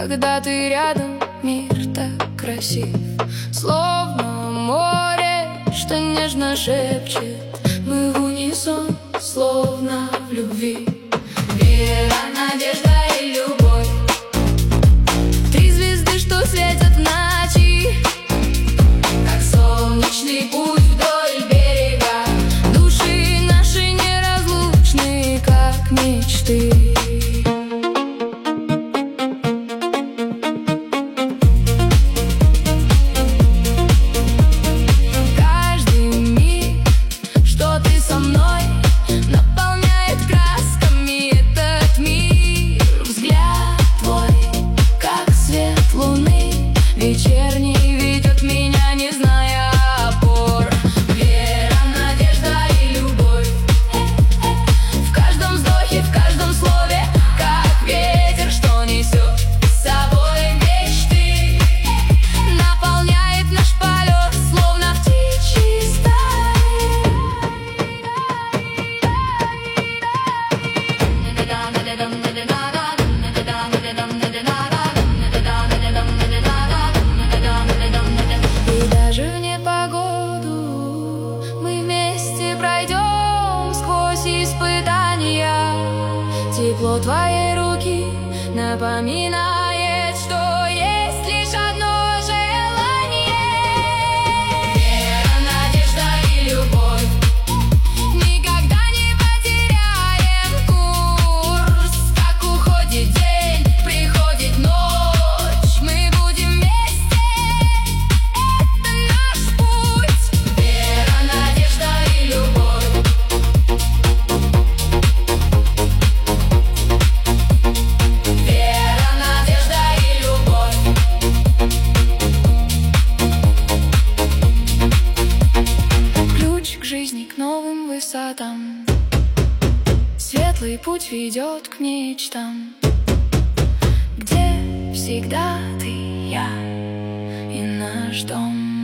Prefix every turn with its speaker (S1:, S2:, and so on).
S1: Когда ты рядом, мир так красив, словно море, что нежно шепчет. Мы в унисон, словно в любви. Вера, надежда и любовь, три звезды, что светят в ночи, как солнечный путь вдоль берега. Души наши неразлучны, как мечты. Вечерний ведет меня, не зная опор. Вера, надежда и любовь, в каждом вздохе, в каждом слове, как ветер, что несет с собой мечты. Наполняет наш полет, словно птичьи стаи. И даже в непогоду мы вместе пройдем сквозь испытания. Тепло твоей руки напоминает, что есть лишь одно желание. Вера, надежда и любовь, никогда не потеряем курс. Как уходит день, приходит ночь, мы будем вместе, это наш путь. Вера, надежда и любовь, вера, надежда и любовь. Ключ к жизни, к новым высотам, светлый путь ведет к мечтам, где всегда ты, я и наш дом.